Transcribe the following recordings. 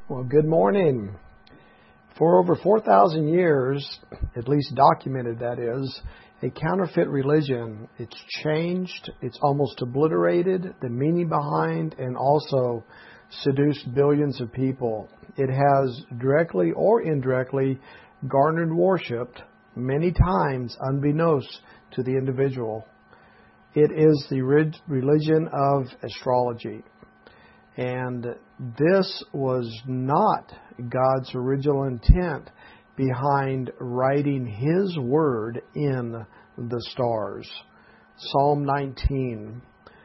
Well, good morning. For over 4,000 years, at least documented that is, a counterfeit religion, it's changed, it's almost obliterated the meaning behind and also seduced billions of people. It has directly or indirectly garnered worship many times unbeknownst to the individual. It is the religion of astrology. And this was not God's original intent behind writing His Word in the stars. Psalm 19,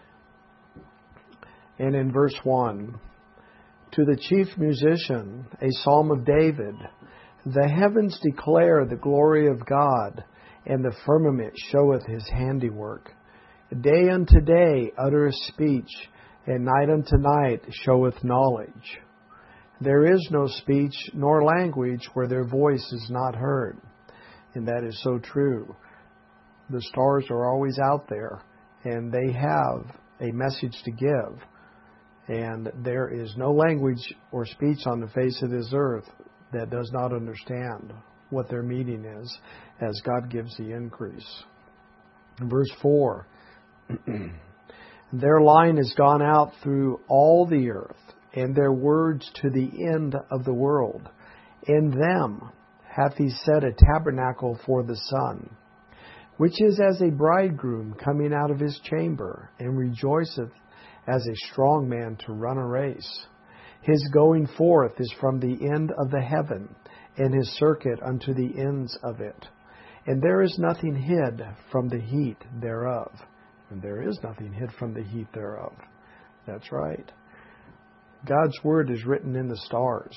and in verse 1, to the chief musician, a psalm of David, the heavens declare the glory of God, and the firmament showeth His handiwork. Day unto day uttereth speech, and night unto night showeth knowledge. There is no speech nor language where their voice is not heard. And that is so true. The stars are always out there, and they have a message to give. And there is no language or speech on the face of this earth that does not understand what their meaning is, as God gives the increase. Verse 4, their line is gone out through all the earth, and their words to the end of the world. In them hath He set a tabernacle for the sun, which is as a bridegroom coming out of his chamber, and rejoiceth as a strong man to run a race. His going forth is from the end of the heaven, and His circuit unto the ends of it. And there is nothing hid from the heat thereof. And there is nothing hid from the heat thereof. That's right. God's Word is written in the stars.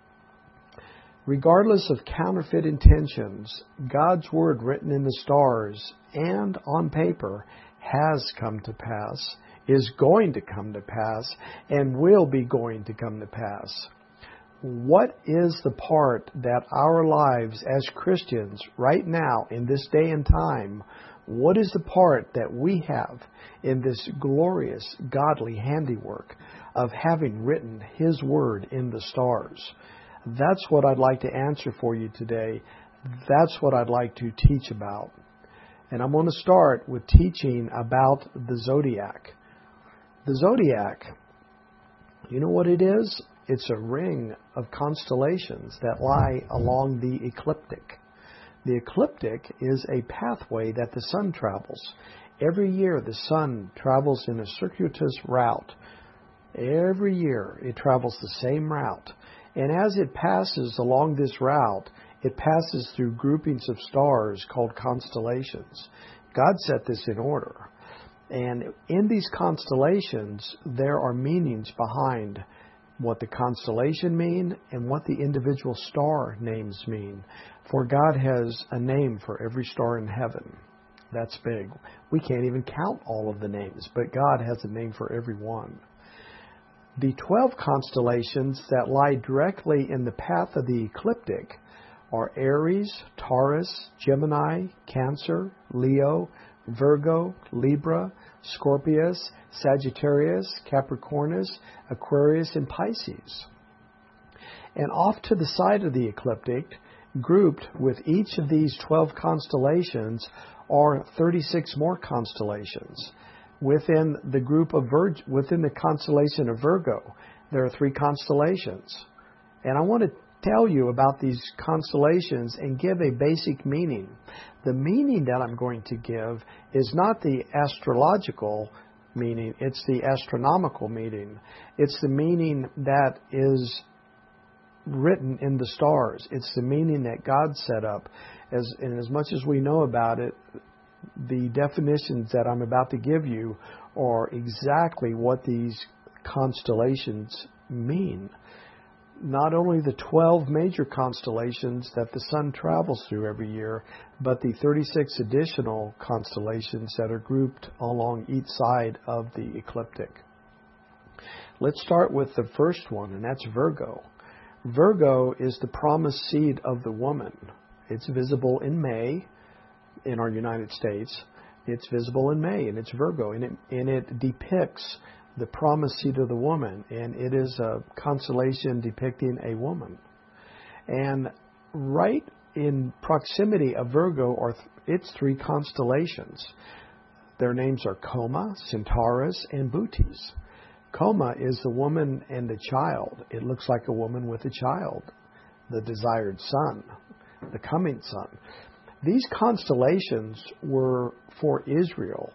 Regardless of counterfeit intentions, God's Word written in the stars and on paper has come to pass, is going to come to pass, and will be going to come to pass. What is the part that our lives as Christians right now in this day and time, what is the part that we have in this glorious, godly handiwork of having written His Word in the stars? That's what I'd like to answer for you today. That's what I'd like to teach about. And I'm going to start with teaching about the zodiac. The zodiac, you know what it is? It's a ring of constellations that lie along the ecliptic. The ecliptic is a pathway that the sun travels. Every year the sun travels in a circuitous route. Every year it travels the same route. And as it passes along this route, it passes through groupings of stars called constellations. God set this in order. And in these constellations, there are meanings behind what the constellation mean and what the individual star names mean. For God has a name for every star in heaven. That's big. We can't even count all of the names, but God has a name for every one. The 12 constellations that lie directly in the path of the ecliptic are Aries, Taurus, Gemini, Cancer, Leo, Virgo, Libra, Scorpius, Sagittarius, Capricornus, Aquarius, and Pisces. And off to the side of the ecliptic, grouped with each of these 12 constellations, are 36 more constellations. Within the group of within the constellation of Virgo, there are 3 constellations. And I want to tell you about these constellations and give a basic meaning. The meaning that I'm going to give is not the astrological meaning, it's the astronomical meaning. It's the meaning that is written in the stars. It's the meaning that God set up. And as much as we know about it, the definitions that I'm about to give you are exactly what these constellations mean. Not only the 12 major constellations that the sun travels through every year, but the 36 additional constellations that are grouped along each side of the ecliptic. Let's start with the first one, and that's Virgo. Virgo is the promised seed of the woman. It's visible in May in our United States. It's visible in May, and it's Virgo, and it depicts the promised seed of the woman, and it is a constellation depicting a woman. And right in proximity of Virgo are its three constellations. Their names are Coma, Centaurus, and Bootes. Coma is the woman and the child. It looks like a woman with a child, the desired son, the coming son. These constellations were for Israel.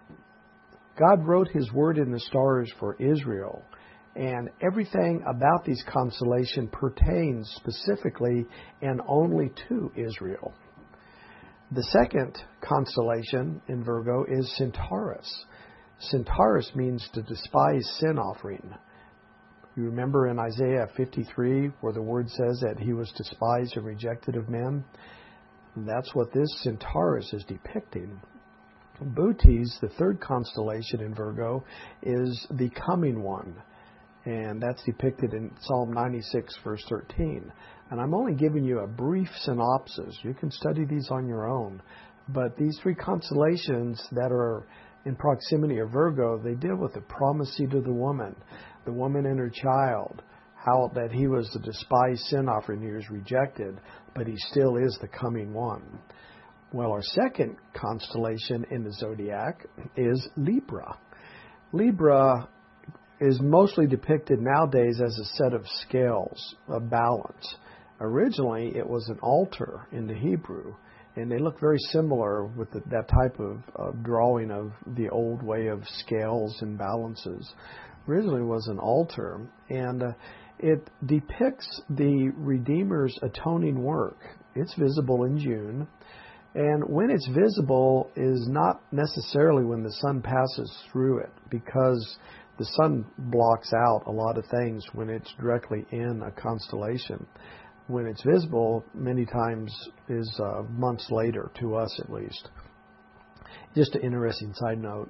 God wrote His word in the stars for Israel, and everything about these constellations pertains specifically and only to Israel. The second constellation in Virgo is Centaurus. Centaurus means to despise sin offering. You remember in Isaiah 53 where the word says that he was despised and rejected of men? That's what this Centaurus is depicting. Bootes, the third constellation in Virgo, is the coming one. And that's depicted in Psalm 96, verse 13. And I'm only giving you a brief synopsis. You can study these on your own. But these three constellations that are in proximity of Virgo, they deal with the promised seed of the woman and her child, how that he was the despised sin offering, he was rejected, but he still is the coming one. Well, our second constellation in the zodiac is Libra. Libra is mostly depicted nowadays as a set of scales, of balance. Originally, it was an altar in the Hebrew, and they look very similar with that type of drawing of the old way of scales and balances. Originally, it was an altar, and it depicts the Redeemer's atoning work. It's visible in June, and when it's visible is not necessarily when the sun passes through it, because the sun blocks out a lot of things when it's directly in a constellation. When it's visible, many times is months later, to us at least. Just an interesting side note.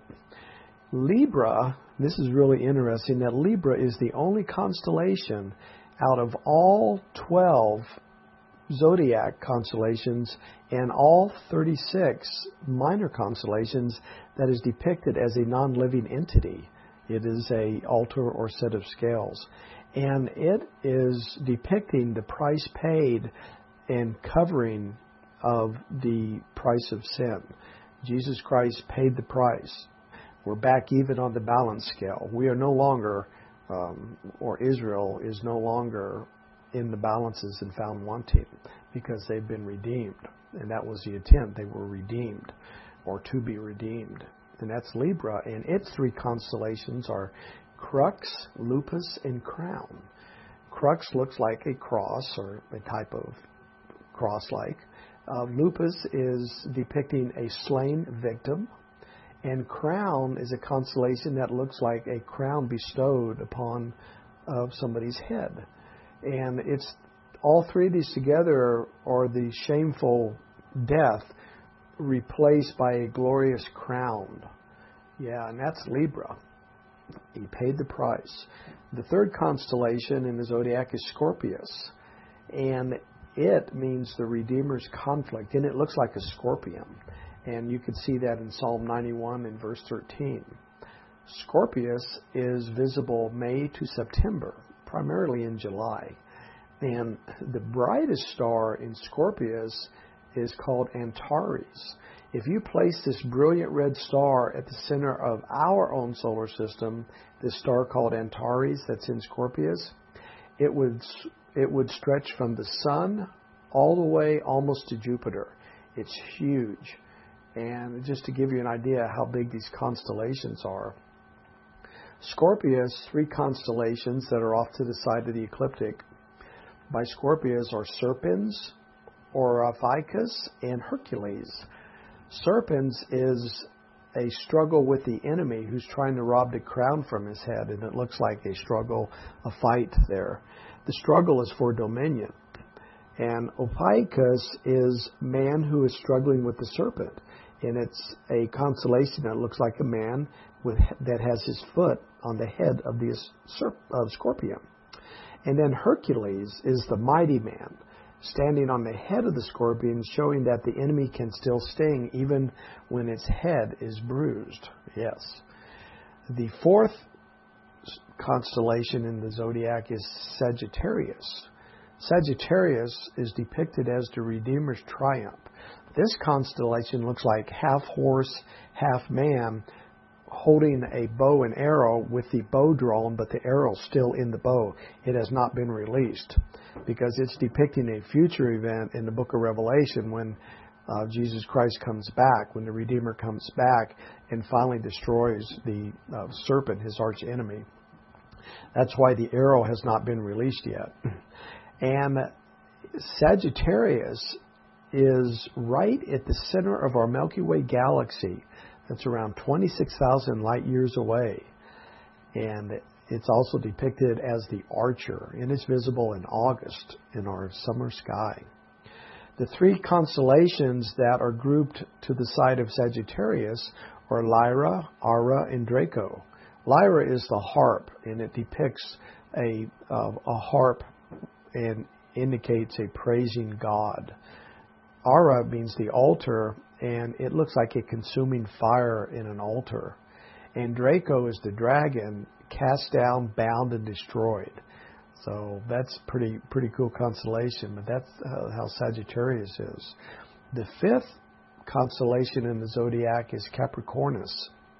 Libra, this is really interesting, that Libra is the only constellation out of all 12 zodiac constellations and all 36 minor constellations that is depicted as a non-living entity. It is a altar or set of scales. And it is depicting the price paid and covering of the price of sin. Jesus Christ paid the price. We're back even on the balance scale. We are no longer, or Israel is no longer in the balances and found wanting, because they've been redeemed. And that was the intent. They were redeemed, or to be redeemed. And that's Libra, and its three constellations are Crux, Lupus, and Crown. Crux looks like a cross, or a type of cross-like. Lupus is depicting a slain victim, and Crown is a constellation that looks like a crown bestowed upon somebody's head. And it's all three of these together are the shameful death replaced by a glorious crown. Yeah, and that's Libra. He paid the price. The third constellation in the zodiac is Scorpius, and it means the Redeemer's conflict, and it looks like a scorpion. And you can see that in Psalm 91 and verse 13. Scorpius is visible May to September, primarily in July. And the brightest star in Scorpius is called Antares. If you place this brilliant red star at the center of our own solar system, this star called Antares that's in Scorpius, it would stretch from the sun all the way almost to Jupiter. It's huge. And just to give you an idea how big these constellations are, Scorpius, three constellations that are off to the side of the ecliptic by Scorpius are Serpens, Orificus, and Hercules. Serpens is a struggle with the enemy who's trying to rob the crown from his head, and it looks like a struggle, a fight there. The struggle is for dominion. And Ophiuchus is man who is struggling with the serpent, and it's a constellation that looks like a man that has his foot on the head of the scorpion. And then Hercules is the mighty man, standing on the head of the scorpion, showing that the enemy can still sting even when its head is bruised. Yes. The fourth constellation in the zodiac is Sagittarius. Sagittarius is depicted as the Redeemer's triumph. This constellation looks like half horse, half man, holding a bow and arrow with the bow drawn, but the arrow still in the bow. It has not been released because it's depicting a future event in the book of Revelation when Jesus Christ comes back, when the Redeemer comes back and finally destroys the serpent, his arch enemy. That's why the arrow has not been released yet. And Sagittarius is right at the center of our Milky Way galaxy. That's around 26,000 light years away. And it's also depicted as the Archer, and it's visible in August in our summer sky. The three constellations that are grouped to the side of Sagittarius are Lyra, Ara, and Draco. Lyra is the harp, and it depicts a harp and indicates a praising God. Ara means the altar, and it looks like a consuming fire in an altar. And Draco is the dragon, cast down, bound, and destroyed. So that's pretty cool constellation, but that's how Sagittarius is. The fifth constellation in the zodiac is Capricornus.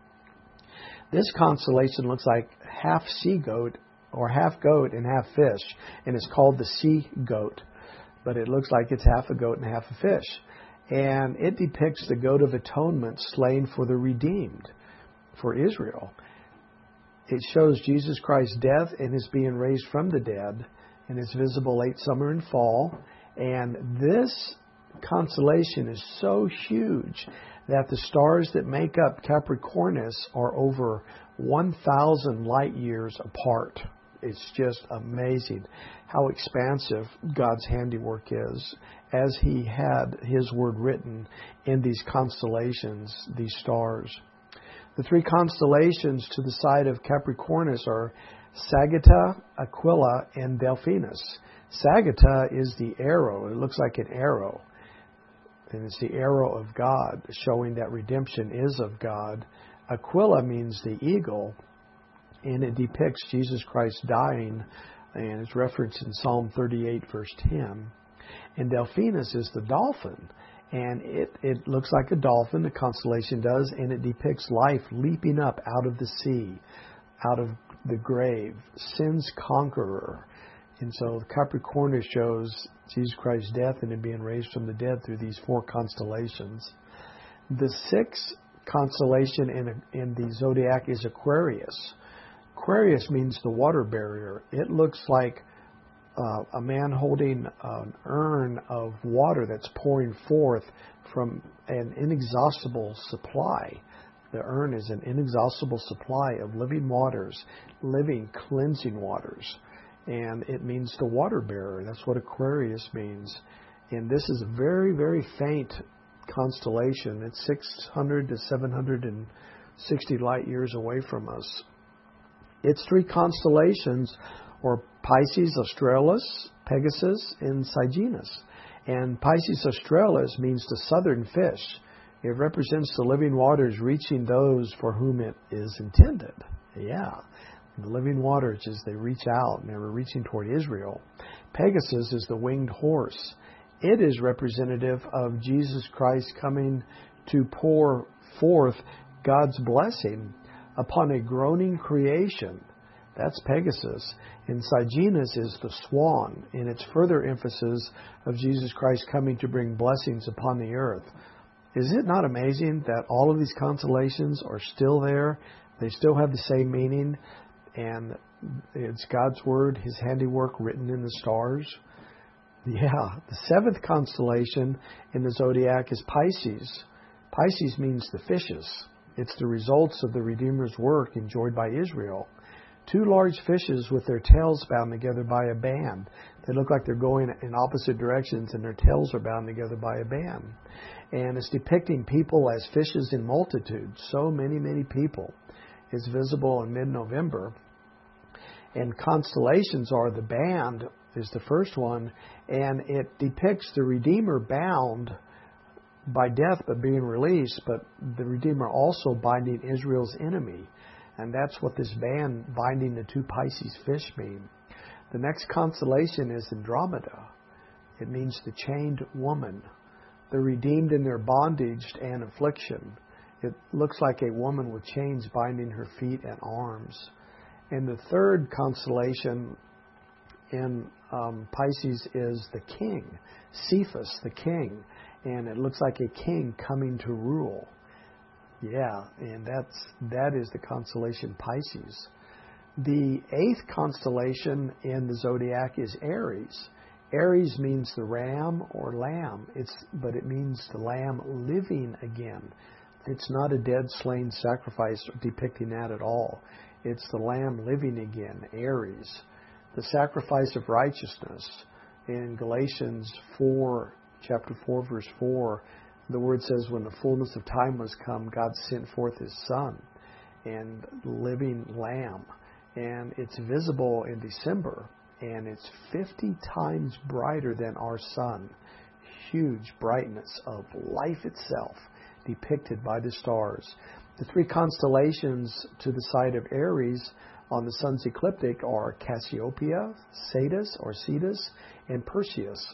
This constellation looks like half sea goat, or half goat and half fish, and it's called the sea goat. But it looks like it's half a goat and half a fish. And it depicts the goat of atonement slain for the redeemed, for Israel. It shows Jesus Christ's death and his being raised from the dead, and it's visible late summer and fall. And this constellation is so huge that the stars that make up Capricornus are over 1,000 light years apart. It's just amazing how expansive God's handiwork is, as he had his word written in these constellations, these stars. The three constellations to the side of Capricornus are Sagitta, Aquila, and Delphinus. Sagitta is the arrow. It looks like an arrow. And it's the arrow of God, showing that redemption is of God. Aquila means the eagle, and it depicts Jesus Christ dying, and it's referenced in Psalm 38, verse 10. And Delphinus is the dolphin, and it looks like a dolphin, the constellation does, and it depicts life leaping up out of the sea, out of the grave, sin's conqueror. And so Capricornus shows Jesus Christ's death and him being raised from the dead through these four constellations. The sixth constellation in the zodiac is Aquarius. Aquarius means the water barrier. It looks like a man holding an urn of water that's pouring forth from an inexhaustible supply. The urn is an inexhaustible supply of living waters, living, cleansing waters. And it means the water bearer. That's what Aquarius means. And this is a very, very faint constellation. It's 600 to 760 light years away from us. Its three constellations are Pisces Australis, Pegasus, and Cygnus. And Pisces Australis means the southern fish. It represents the living waters reaching those for whom it is intended. Yeah, the living waters as they reach out, and they were reaching toward Israel. Pegasus is the winged horse. It is representative of Jesus Christ coming to pour forth God's blessing upon a groaning creation. That's Pegasus. And Cygnus is the swan, and it's further emphasis of Jesus Christ coming to bring blessings upon the earth. Is it not amazing that all of these constellations are still there? They still have the same meaning, and it's God's word, his handiwork written in the stars. Yeah, the seventh constellation in the zodiac is Pisces. Pisces means the fishes. It's the results of the Redeemer's work enjoyed by Israel. Two large fishes with their tails bound together by a band. They look like they're going in opposite directions, and their tails are bound together by a band. And it's depicting people as fishes in multitudes. So many, many people. It's visible in mid-November. And constellations are the band is the first one, and it depicts the Redeemer bound by death but being released, but the Redeemer also binding Israel's enemy. And that's what this band binding the two Pisces fish mean. The next constellation is Andromeda. It means the chained woman, the redeemed in their bondage and affliction. It looks like a woman with chains binding her feet and arms. And the third constellation in Pisces is the king, Cephas, the king. And it looks like a king coming to rule. Yeah, and that is the constellation Pisces. The eighth constellation in the zodiac is Aries. Aries means the ram or lamb, but it means the lamb living again. It's not a dead, slain sacrifice depicting that at all. It's the lamb living again, Aries. The sacrifice of righteousness. In Galatians 4, chapter 4, verse 4, the word says, when the fullness of time was come, God sent forth His Son, and living lamb. And it's visible in December, and it's 50 times brighter than our sun. Huge brightness of life itself depicted by the stars. The three constellations to the side of Aries on the sun's ecliptic are Cassiopeia, Cetus or Cetus, and Perseus.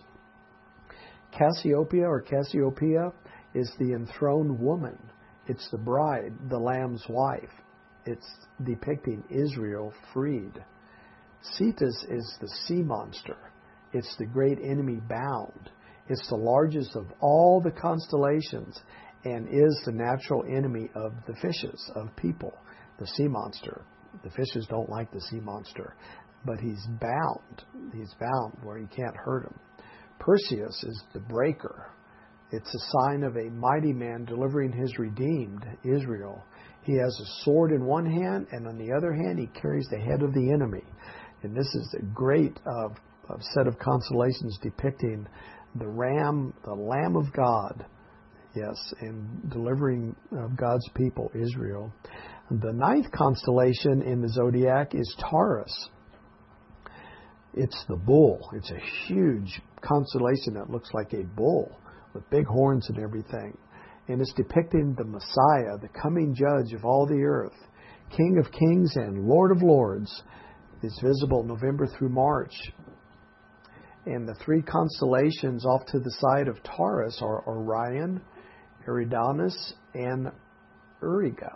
Cassiopeia or Cassiopeia is the enthroned woman. It's the bride, the Lamb's wife. It's depicting Israel freed. Cetus is the sea monster. It's the great enemy bound. It's the largest of all the constellations and is the natural enemy of the fishes, of people, the sea monster. The fishes don't like the sea monster, but he's bound. He's bound where you can't hurt him. Perseus is the breaker. It's a sign of a mighty man delivering his redeemed, Israel. He has a sword in one hand, and on the other hand, he carries the head of the enemy. And this is a great set of constellations depicting the ram, the Lamb of God, yes, and delivering God's people, Israel. The ninth constellation in the zodiac is Taurus. It's the bull. It's a huge constellation that looks like a bull with big horns and everything. And it's depicting the Messiah, the coming judge of all the earth, King of kings and Lord of lords. It's visible November through March. And the three constellations off to the side of Taurus are Orion, Eridanus, and Auriga.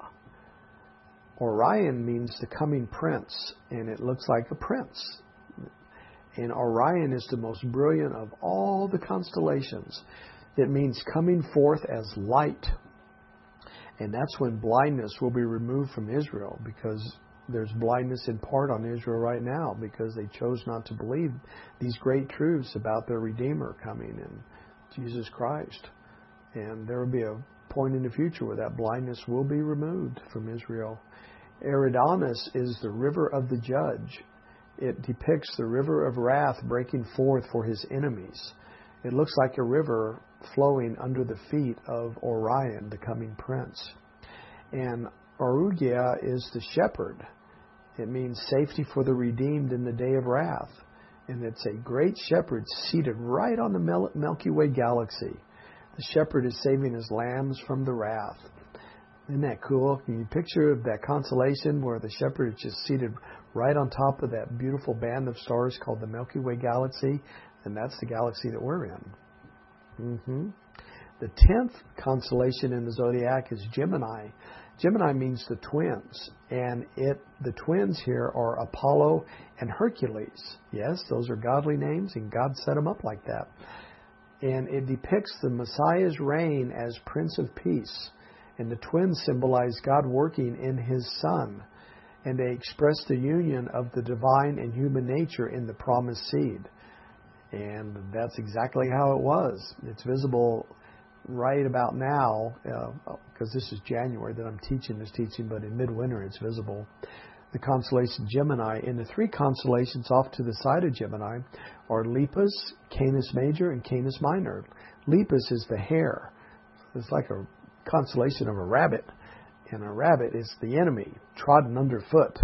Orion means the coming prince, and it looks like a prince. And Orion is the most brilliant of all the constellations. It means coming forth as light. And that's when blindness will be removed from Israel, because there's blindness in part on Israel right now because they chose not to believe these great truths about their Redeemer coming in Jesus Christ. And there will be a point in the future where that blindness will be removed from Israel. Eridanus is the river of the judge. It depicts the river of wrath breaking forth for his enemies. It looks like a river flowing under the feet of Orion, the coming prince. And Auriga is the shepherd. It means safety for the redeemed in the day of wrath. And it's a great shepherd seated right on the Milky Way galaxy. The shepherd is saving his lambs from the wrath. Isn't that cool? Can you picture that constellation where the shepherd is just seated right on top of that beautiful band of stars called the Milky Way galaxy? And that's the galaxy that we're in. The 10th constellation in the zodiac is Gemini. Gemini means the twins, and the twins here are Apollo and Hercules. Yes, those are godly names, and God set them up like that. And it depicts the Messiah's reign as Prince of Peace, and the twins symbolize God working in His Son, and they express the union of the divine and human nature in the promised seed. And that's exactly how it was. It's visible right about now, because this is January that I'm teaching this teaching, but in midwinter it's visible. The constellation Gemini, and the three constellations off to the side of Gemini are Lepus, Canis Major, and Canis Minor. Lepus is the hare. It's like a constellation of a rabbit, and a rabbit is the enemy, trodden underfoot.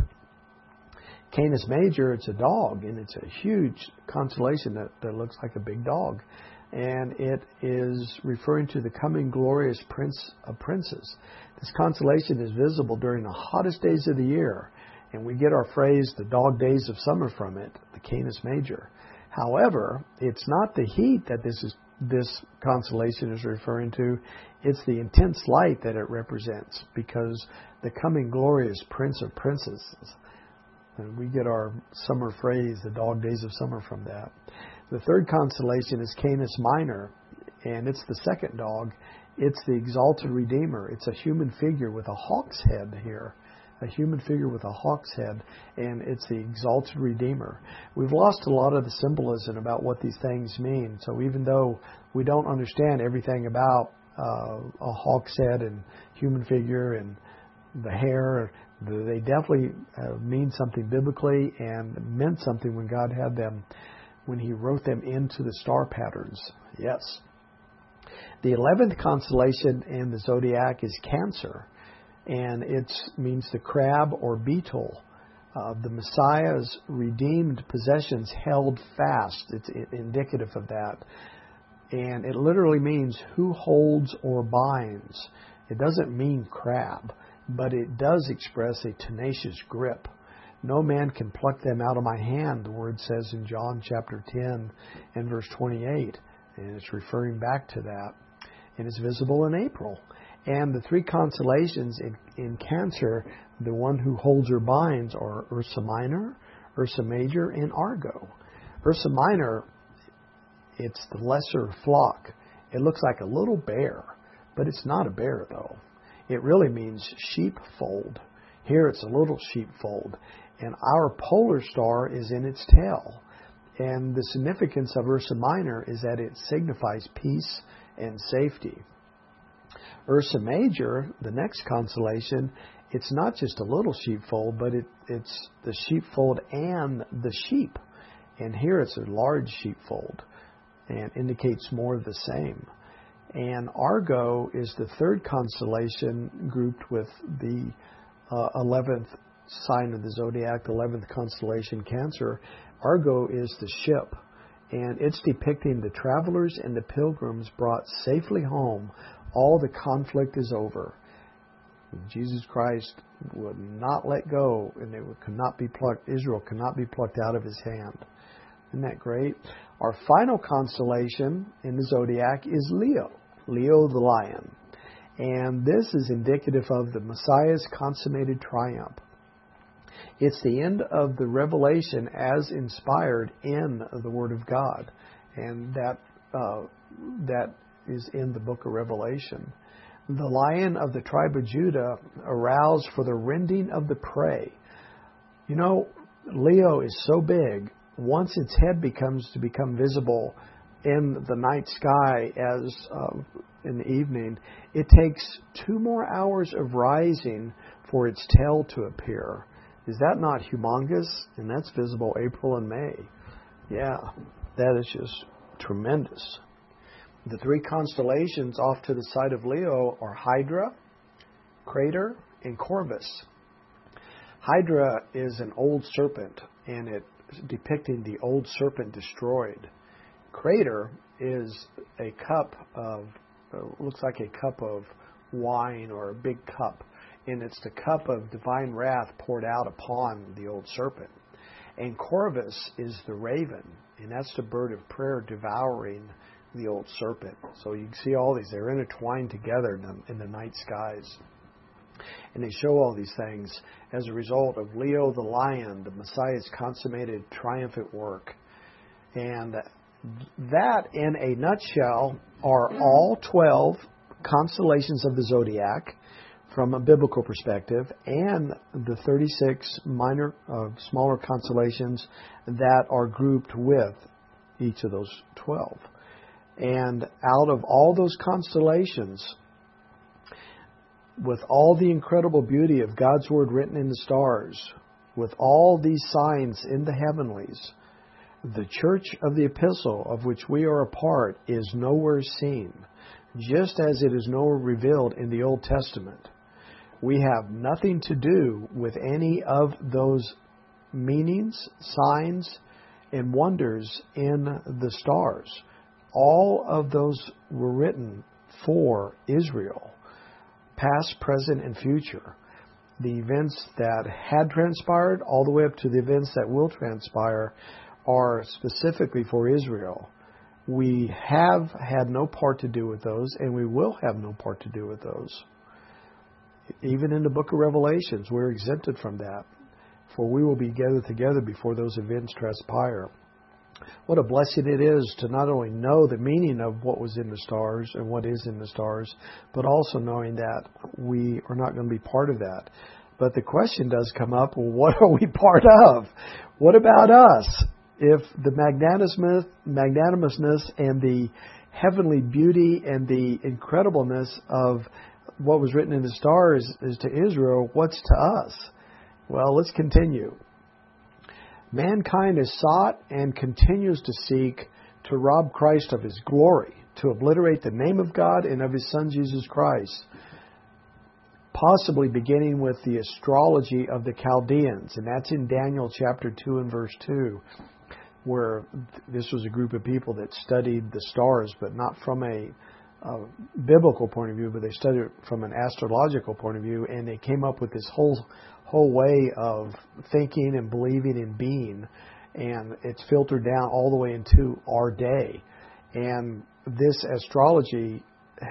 Canis Major, it's a dog, and it's a huge constellation that looks like a big dog. and it is referring to the coming glorious Prince of Princes. This constellation is visible during the hottest days of the year, and we get our phrase, the dog days of summer, from it, the Canis Major. However, it's not the heat that this constellation is referring to, it's the intense light that it represents, because the coming glorious Prince of Princes, and we get our summer phrase, the dog days of summer, from that. The third constellation is Canis Minor, and it's the second dog. It's the exalted Redeemer. It's a human figure with a hawk's head here. A human figure with a hawk's head, and it's the exalted Redeemer. We've lost a lot of the symbolism about what these things mean. So even though we don't understand everything about a hawk's head and human figure and the hair, they definitely mean something biblically and meant something when God had them, when He wrote them into the star patterns. Yes. The 11th constellation in the zodiac is Cancer, and it means the crab or beetle. The Messiah's redeemed possessions held fast. It's indicative of that. And it literally means who holds or binds. It doesn't mean crab, but it does express a tenacious grip. No man can pluck them out of my hand, the word says in John chapter 10 and verse 28. And it's referring back to that. And it's visible in April. And the three constellations in Cancer, the one who holds or binds, are Ursa Minor, Ursa Major, and Argo. Ursa Minor, it's the lesser flock. It looks like a little bear, but it's not a bear, though. It really means sheepfold. Here it's a little sheepfold. And our polar star is in its tail. And the significance of Ursa Minor is that it signifies peace and safety. Ursa Major, the next constellation, it's not just a little sheepfold, but it's the sheepfold and the sheep. And here it's a large sheepfold and indicates more of the same. And Argo is the third constellation grouped with the 11th sign of the zodiac, the 11th constellation, Cancer. Argo is the ship, and it's depicting the travelers and the pilgrims brought safely home. All the conflict is over. Jesus Christ would not let go, and could not be plucked. Israel could not be plucked out of His hand. Isn't that great? Our final constellation in the zodiac is Leo, Leo the lion. And this is indicative of the Messiah's consummated triumph. It's the end of the revelation as inspired in the Word of God. And that is in the book of Revelation. The lion of the tribe of Judah aroused for the rending of the prey. You know, Leo is so big, once its head become visible in the night sky as in the evening, it takes 2 more hours of rising for its tail to appear. Is that not humongous? And that's visible April and May. Yeah, that is just tremendous. The 3 constellations off to the side of Leo are Hydra, Crater, and Corvus. Hydra is an old serpent, and it's depicting the old serpent destroyed. Crater is a cup of, looks like a cup of wine or a big cup, and it's the cup of divine wrath poured out upon the old serpent. And Corvus is the raven, and that's the bird of prayer devouring the old serpent. So you can see all these, they're intertwined together in the night skies. And they show all these things as a result of Leo the lion, the Messiah's consummated triumphant work. And that, in a nutshell, are all 12 constellations of the zodiac from a biblical perspective, and the 36 minor, smaller constellations that are grouped with each of those 12. And out of all those constellations, with all the incredible beauty of God's Word written in the stars, with all these signs in the heavenlies, the church of the epistle of which we are a part is nowhere seen, just as it is nowhere revealed in the Old Testament. We have nothing to do with any of those meanings, signs, and wonders in the stars. all of those were written for Israel, past, present, and future. The events that had transpired, all the way up to the events that will transpire, are specifically for Israel. We have had no part to do with those, and we will have no part to do with those. Even in the book of Revelations, we're exempted from that, for we will be gathered together before those events transpire. What a blessing it is to not only know the meaning of what was in the stars and what is in the stars, but also knowing that we are not going to be part of that. But the question does come up, well, what are we part of? What about us? If the magnanimousness and the heavenly beauty and the incredibleness of what was written in the stars is to Israel, what's to us? Well, let's continue. Mankind has sought and continues to seek to rob Christ of His glory, to obliterate the name of God and of His Son Jesus Christ, possibly beginning with the astrology of the Chaldeans. And that's in Daniel chapter 2 and verse 2, where this was a group of people that studied the stars, but not from a biblical point of view, but they studied it from an astrological point of view, and they came up with this whole way of thinking and believing and being, and it's filtered down all the way into our day. And this astrology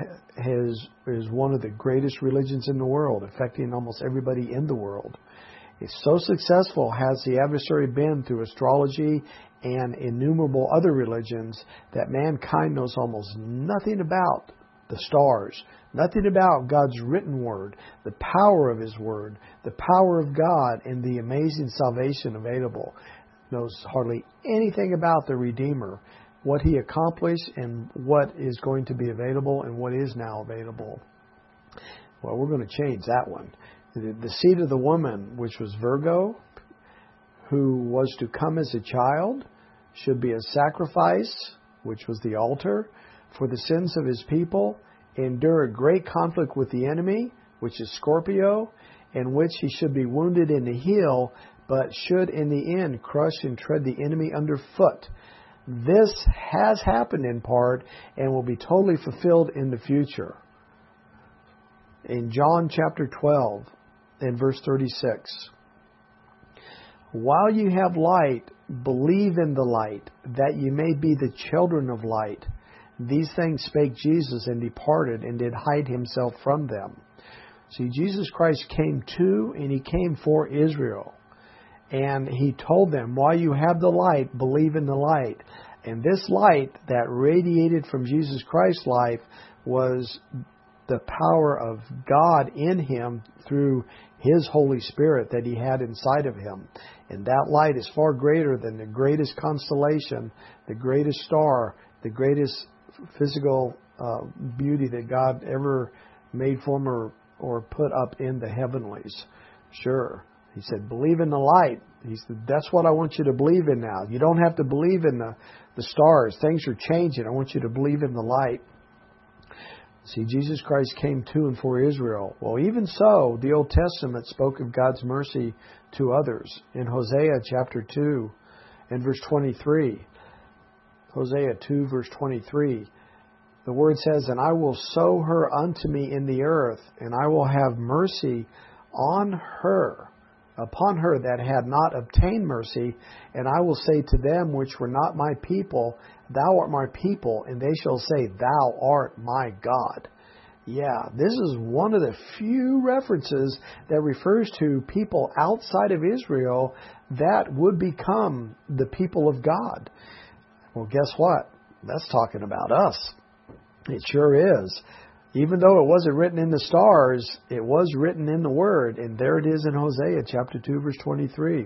is one of the greatest religions in the world, affecting almost everybody in the world. It's so successful has the adversary been through astrology and innumerable other religions that mankind knows almost nothing about the stars, nothing about God's written word, the power of His word, the power of God, and the amazing salvation available. Knows hardly anything about the Redeemer, what He accomplished, and what is going to be available and what is now available. Well, we're going to change that one. The seed of the woman, which was Virgo, who was to come as a child, should be a sacrifice, which was the altar, for the sins of His people, endure a great conflict with the enemy, which is Scorpio, in which he should be wounded in the heel, but should in the end crush and tread the enemy underfoot. This has happened in part and will be totally fulfilled in the future. In John chapter 12 and verse 36, while you have light, believe in the light, that you may be the children of light. These things spake Jesus, and departed, and did hide Himself from them. See, Jesus Christ came to, and He came for Israel. And He told them, while you have the light, believe in the light. And this light that radiated from Jesus Christ's life was the power of God in Him through His Holy Spirit that He had inside of Him. And that light is far greater than the greatest constellation, the greatest star, the greatest physical beauty that God ever made form or put up in the heavenlies. Sure. He said, believe in the light. He said, that's what I want you to believe in now. You don't have to believe in the stars. Things are changing. I want you to believe in the light. See, Jesus Christ came to and for Israel. Well, even so, the Old Testament spoke of God's mercy to others. In Hosea chapter 2 and verse 23, Hosea 2 verse 23, the word says, and I will sow her unto me in the earth, and I will have mercy on her, upon her that had not obtained mercy, and I will say to them which were not my people, thou art my people, and they shall say, thou art my God. Yeah, this is one of the few references that refers to people outside of Israel that would become the people of God. Well, guess what? That's talking about us. It sure is. Even though it wasn't written in the stars, it was written in the Word. And there it is in Hosea chapter 2, verse 23.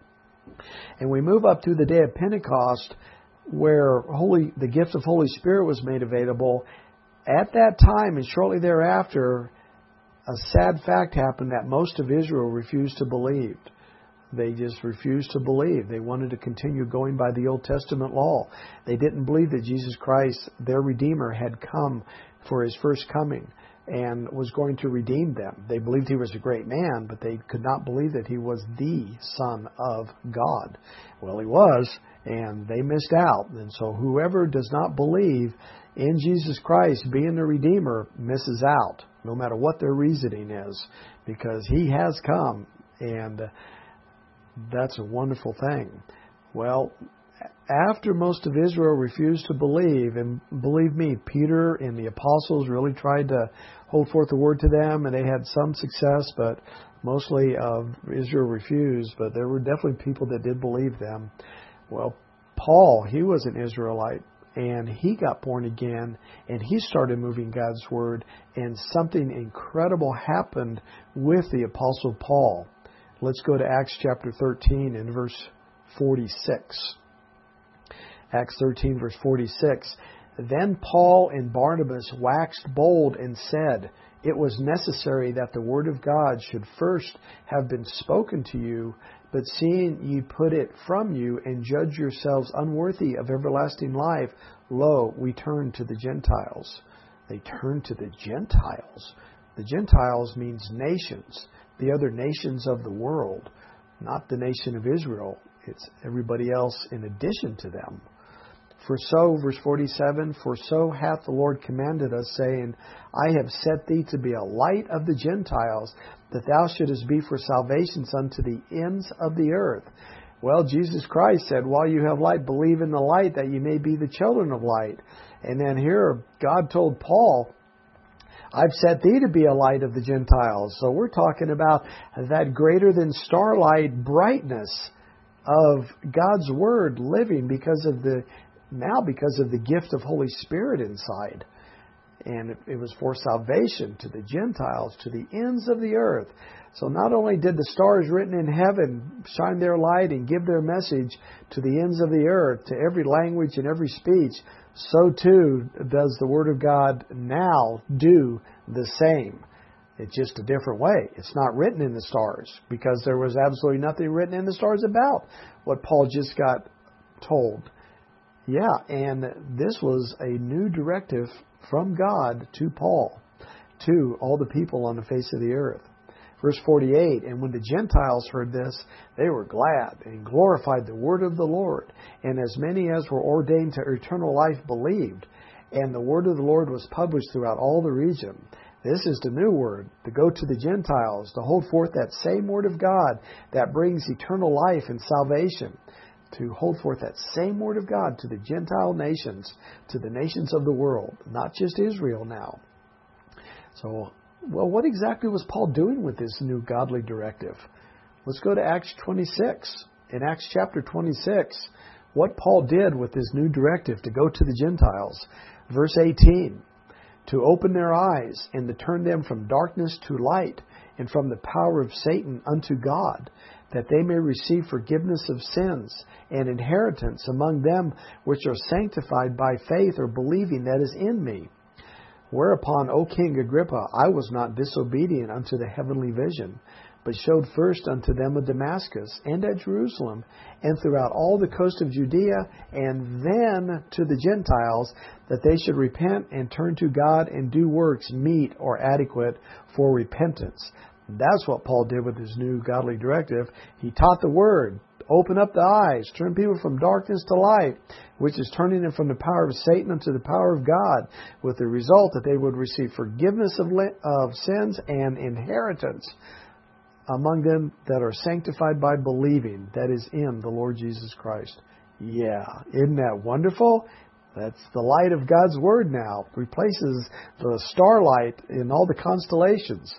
And we move up to the day of Pentecost, where the gift of Holy Spirit was made available. At that time and shortly thereafter, a sad fact happened that most of Israel refused to believe. They just refused to believe. They wanted to continue going by the Old Testament law. They didn't believe that Jesus Christ, their Redeemer, had come for His first coming and was going to redeem them. They believed He was a great man, but they could not believe that He was the Son of God. Well, He was, and they missed out. And so whoever does not believe in Jesus Christ being the Redeemer misses out, no matter what their reasoning is, because He has come, and that's a wonderful thing. Well, after most of Israel refused to believe, and believe me, Peter and the apostles really tried to hold forth the word to them, and they had some success, but mostly Israel refused, but there were definitely people that did believe them. Well, Paul, he was an Israelite, and he got born again, and he started moving God's word, and something incredible happened with the Apostle Paul. Let's go to Acts chapter 13 and verse 46. Acts 13, verse 46. Then Paul and Barnabas waxed bold and said, "It was necessary that the word of God should first have been spoken to you, but seeing ye put it from you, and judge yourselves unworthy of everlasting life, lo, we turn to the Gentiles." They turned to the Gentiles. The Gentiles means nations, the other nations of the world, not the nation of Israel. It's everybody else in addition to them. For so, verse 47, for so hath the Lord commanded us, saying, I have set thee to be a light of the Gentiles, that thou shouldest be for salvations unto the ends of the earth. Well, Jesus Christ said, while you have light, believe in the light, that you may be the children of light. And then here, God told Paul, I've set thee to be a light of the Gentiles. So we're talking about that greater than starlight brightness of God's Word living because of the gift of Holy Spirit inside. And it was for salvation to the Gentiles, to the ends of the earth. So not only did the stars written in heaven shine their light and give their message to the ends of the earth, to every language and every speech, so too does the Word of God now do the same. It's just a different way. It's not written in the stars, because there was absolutely nothing written in the stars about what Paul just got told. Yeah, and this was a new directive from God to Paul, to all the people on the face of the earth. Verse 48, and when the Gentiles heard this, they were glad and glorified the word of the Lord. And as many as were ordained to eternal life believed. And the word of the Lord was published throughout all the region. This is the new word, to go to the Gentiles, to hold forth that same word of God that brings eternal life and salvation. To hold forth that same word of God to the Gentile nations, to the nations of the world, not just Israel now. So, well, what exactly was Paul doing with this new godly directive? Let's go to Acts 26. In Acts chapter 26, what Paul did with this new directive to go to the Gentiles. Verse 18, to open their eyes and to turn them from darkness to light and from the power of Satan unto God, that they may receive forgiveness of sins and inheritance among them which are sanctified by faith or believing that is in me. Whereupon, O King Agrippa, I was not disobedient unto the heavenly vision, but showed first unto them of Damascus, and at Jerusalem, and throughout all the coast of Judea, and then to the Gentiles, that they should repent and turn to God and do works meet or adequate for repentance. That's what Paul did with his new godly directive. He taught the Word, open up the eyes, turn people from darkness to light, which is turning them from the power of Satan unto the power of God, with the result that they would receive forgiveness of sins and inheritance among them that are sanctified by believing, that is in the Lord Jesus Christ. Yeah, isn't that wonderful? That's the light of God's Word now. Replaces the starlight in all the constellations.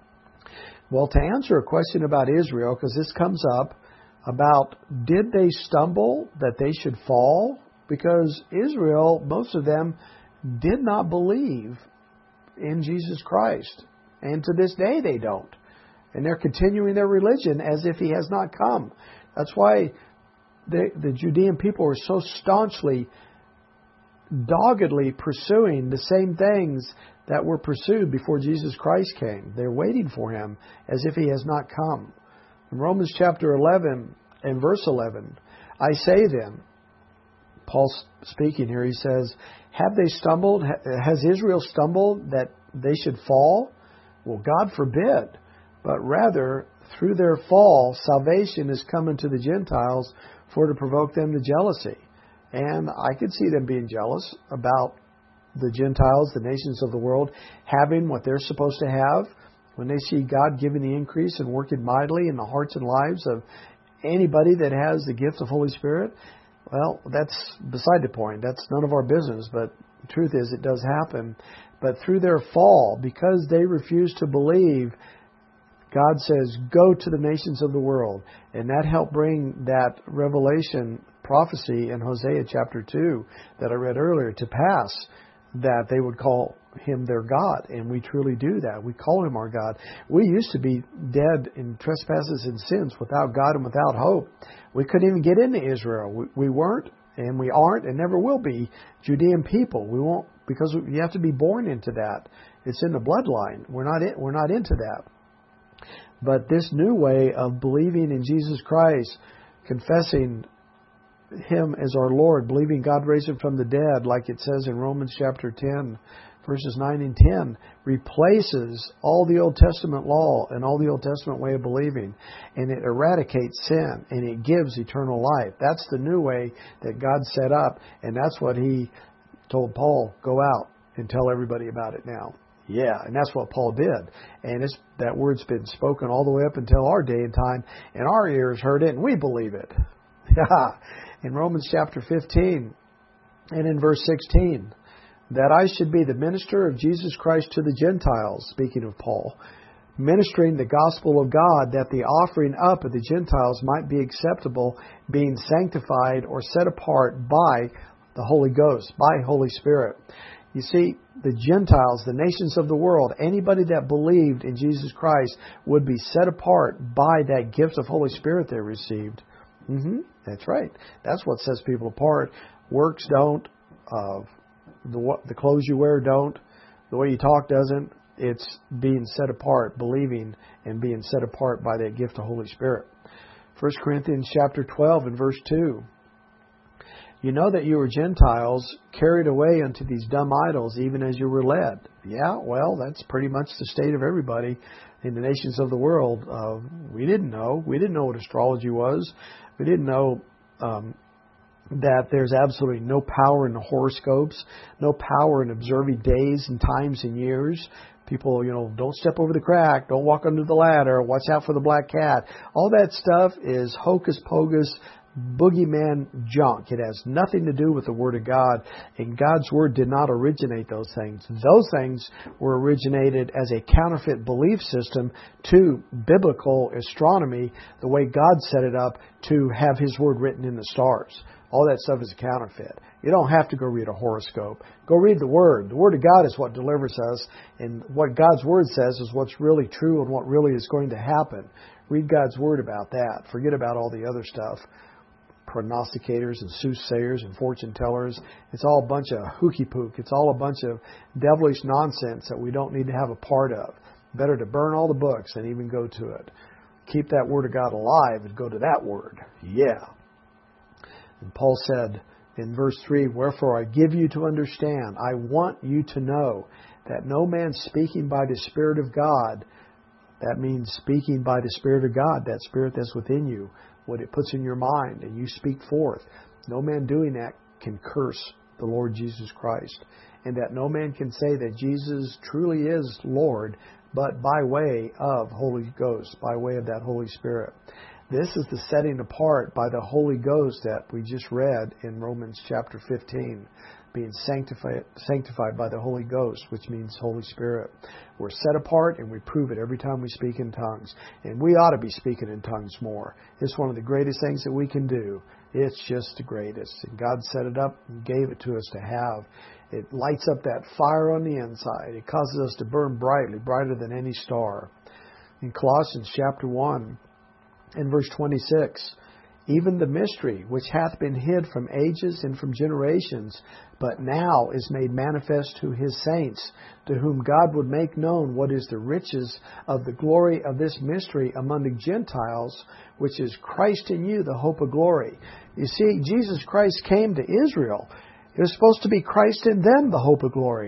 Well, to answer a question about Israel, because this comes up, about did they stumble that they should fall? Because Israel, most of them, did not believe in Jesus Christ. And to this day they don't. And they're continuing their religion as if He has not come. That's why the Judean people are so staunchly, doggedly pursuing the same things that were pursued before Jesus Christ came. They're waiting for Him as if He has not come. In Romans chapter 11 and verse 11, I say then, Paul's speaking here, he says, have they stumbled? Has Israel stumbled that they should fall? Well, God forbid. But rather, through their fall, salvation is coming to the Gentiles, for to provoke them to jealousy. And I could see them being jealous about the Gentiles, the nations of the world, having what they're supposed to have. When they see God giving the increase and working mightily in the hearts and lives of anybody that has the gift of Holy Spirit, well, that's beside the point. That's none of our business. But the truth is, it does happen. But through their fall, because they refuse to believe, God says, go to the nations of the world. And that helped bring that revelation prophecy in Hosea chapter 2 that I read earlier to pass, that they would call Him their God. And we truly do that. We call Him our God. We used to be dead in trespasses and sins, without God and without hope. We couldn't even get into Israel. We weren't, and we aren't, and never will be Judean people. We won't, because you have to be born into that. It's in the bloodline. We're not into that. But this new way of believing in Jesus Christ, confessing Him as our Lord, believing God raised Him from the dead, like it says in Romans chapter 10, verses 9 and 10, replaces all the Old Testament law and all the Old Testament way of believing. And it eradicates sin, and it gives eternal life. That's the new way that God set up, and that's what He told Paul, go out and tell everybody about it now. Yeah, and that's what Paul did. And that word's been spoken all the way up until our day and time, and our ears heard it, and we believe it. Yeah. In Romans chapter 15 and in verse 16, that I should be the minister of Jesus Christ to the Gentiles, speaking of Paul, ministering the gospel of God, that the offering up of the Gentiles might be acceptable, being sanctified or set apart by the Holy Ghost, by Holy Spirit. You see, the Gentiles, the nations of the world, anybody that believed in Jesus Christ would be set apart by that gift of Holy Spirit they received. That's right. That's what sets people apart. Works don't. The clothes you wear don't. The way you talk doesn't. It's being set apart, believing and being set apart by that gift of Holy Spirit. 1 Corinthians chapter 12 and verse 2. You know that you were Gentiles, carried away unto these dumb idols, even as you were led. Yeah, well, that's pretty much the state of everybody in the nations of the world. We didn't know. We didn't know what astrology was. We didn't know that there's absolutely no power in the horoscopes, no power in observing days and times and years. People, don't step over the crack, don't walk under the ladder, watch out for the black cat. All that stuff is hocus pocus, boogeyman junk. It has nothing to do with the Word of God, and God's Word did not originate those things. Those things were originated as a counterfeit belief system to biblical astronomy, the way God set it up to have His Word written in the stars. All that stuff is a counterfeit. You don't have to go read a horoscope. Go read the Word. The Word of God is what delivers us, and what God's Word says is what's really true and what really is going to happen. Read God's Word about that. Forget about all the other stuff. Prognosticators and soothsayers and fortune tellers. It's all a bunch of hooky-pook. It's all a bunch of devilish nonsense that we don't need to have a part of. Better to burn all the books than even go to it. Keep that Word of God alive and go to that Word. Yeah. And Paul said in verse 3, wherefore I give you to understand, I want you to know that no man speaking by the Spirit of God, that means speaking by the Spirit of God, that Spirit that's within you, what it puts in your mind, and you speak forth. No man doing that can curse the Lord Jesus Christ. And that no man can say that Jesus truly is Lord, but by way of Holy Ghost, by way of that Holy Spirit. This is the setting apart by the Holy Ghost that we just read in Romans chapter 15. Being sanctified by the Holy Ghost, which means Holy Spirit. We're set apart, and we prove it every time we speak in tongues. And we ought to be speaking in tongues more. It's one of the greatest things that we can do. It's just the greatest. And God set it up and gave it to us to have. It lights up that fire on the inside. It causes us to burn brightly, brighter than any star. In Colossians chapter 1 and verse 26, even the mystery which hath been hid from ages and from generations, but now is made manifest to His saints, to whom God would make known what is the riches of the glory of this mystery among the Gentiles, which is Christ in you, the hope of glory. You see, Jesus Christ came to Israel. It was supposed to be Christ in them, the hope of glory.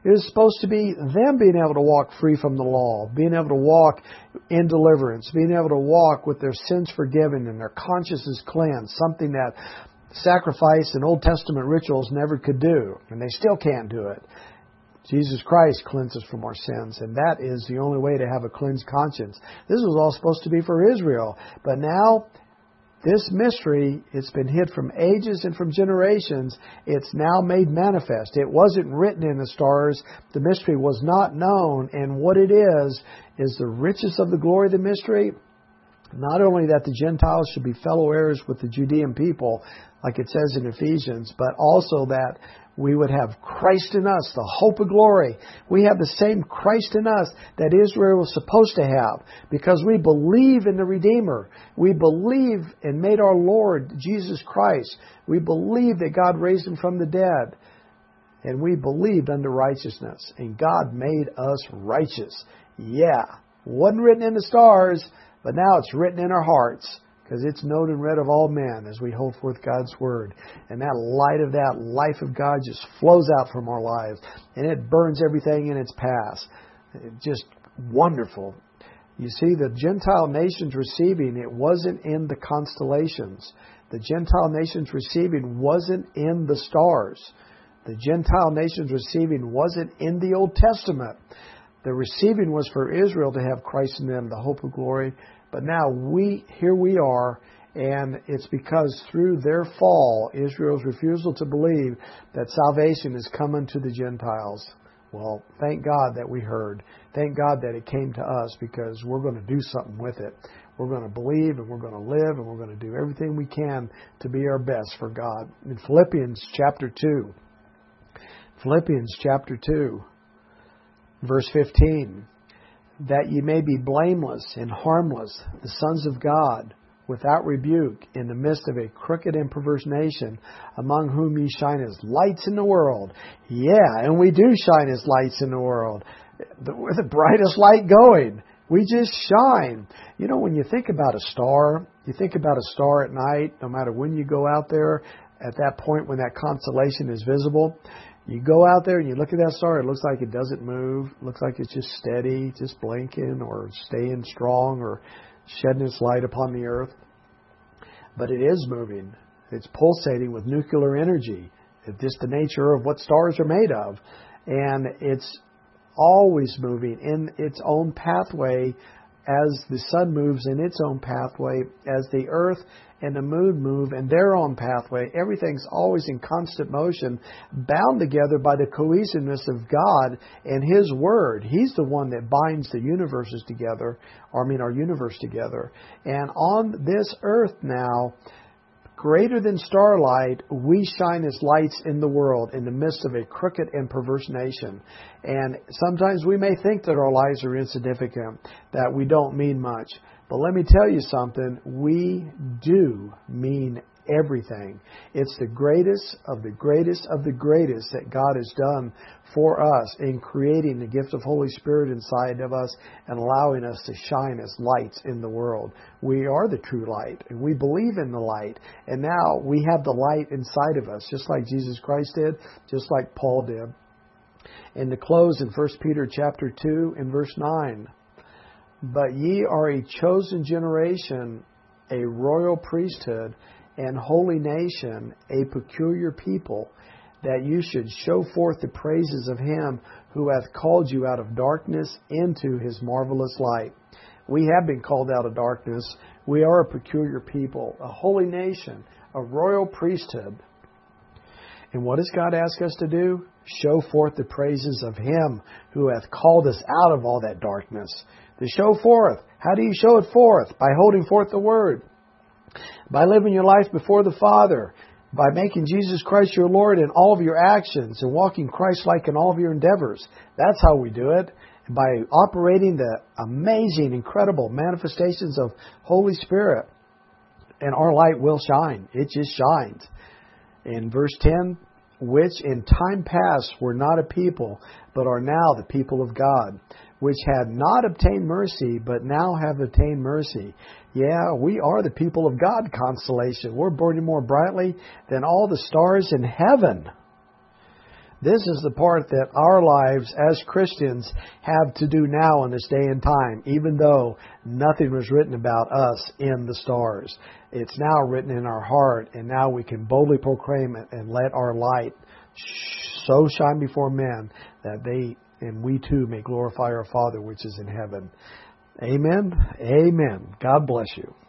It was supposed to be them being able to walk free from the law, being able to walk in deliverance, being able to walk with their sins forgiven and their consciences cleansed, something that sacrifice and Old Testament rituals never could do, and they still can't do it. Jesus Christ cleanses from our sins, and that is the only way to have a cleansed conscience. This was all supposed to be for Israel, but now this mystery, it's been hid from ages and from generations. It's now made manifest. It wasn't written in the stars. The mystery was not known, and what it is the riches of the glory of the mystery. Not only that the Gentiles should be fellow heirs with the Judean people, like it says in Ephesians, but also that we would have Christ in us, the hope of glory. We have the same Christ in us that Israel was supposed to have because we believe in the Redeemer. We believe and made our Lord Jesus Christ. We believe that God raised Him from the dead. And we believed unto righteousness. And God made us righteous. Yeah, wasn't written in the stars, but now it's written in our hearts. Because it's known and read of all men as we hold forth God's Word. And that light of that life of God just flows out from our lives. And it burns everything in its path. Just wonderful. You see, the Gentile nations receiving, it wasn't in the constellations. The Gentile nations receiving wasn't in the stars. The Gentile nations receiving wasn't in the Old Testament. The receiving was for Israel to have Christ in them, the hope of glory. But now here we are, and it's because through their fall, Israel's refusal to believe that salvation is coming to the Gentiles. Well, thank God that we heard. Thank God that it came to us because we're going to do something with it. We're going to believe and we're going to live and we're going to do everything we can to be our best for God. In Philippians chapter 2, verse 15. That ye may be blameless and harmless, the sons of God, without rebuke, in the midst of a crooked and perverse nation, among whom ye shine as lights in the world. Yeah, and we do shine as lights in the world. We're the brightest light going. We just shine. You know, when you think about a star, you think about a star at night, no matter when you go out there, at that point when that constellation is visible, you go out there and you look at that star, it looks like it doesn't move. It looks like it's just steady, just blinking or staying strong or shedding its light upon the earth. But it is moving. It's pulsating with nuclear energy. It's just the nature of what stars are made of. And it's always moving in its own pathway as the sun moves in its own pathway, as the earth and the moon move in their own pathway. Everything's always in constant motion, bound together by the cohesiveness of God and His Word. He's the one that binds the universes together, our universe together. And on this earth now, greater than starlight, we shine as lights in the world in the midst of a crooked and perverse nation. And sometimes we may think that our lives are insignificant, that we don't mean much. But let me tell you something, we do mean everything. It's the greatest of the greatest of the greatest that God has done for us in creating the gift of Holy Spirit inside of us and allowing us to shine as lights in the world. We are the true light, and we believe in the light. And now we have the light inside of us, just like Jesus Christ did, just like Paul did. And to close in 1 Peter chapter 2 and verse 9, but ye are a chosen generation, a royal priesthood, and holy nation, a peculiar people, that you should show forth the praises of Him who hath called you out of darkness into His marvelous light. We have been called out of darkness. We are a peculiar people, a holy nation, a royal priesthood. And what does God ask us to do? Show forth the praises of Him who hath called us out of all that darkness. To show forth. How do you show it forth? By holding forth the Word. By living your life before the Father. By making Jesus Christ your Lord in all of your actions and walking Christ-like in all of your endeavors. That's how we do it. By operating the amazing, incredible manifestations of Holy Spirit. And our light will shine. It just shines. In verse 10, which in time past were not a people, but are now the people of God, which had not obtained mercy, but now have obtained mercy. Yeah, we are the people of God constellation. We're burning more brightly than all the stars in heaven. This is the part that our lives as Christians have to do now in this day and time, even though nothing was written about us in the stars. It's now written in our heart, and now we can boldly proclaim it and let our light so shine before men that they and we too may glorify our Father which is in heaven. Amen. Amen. God bless you.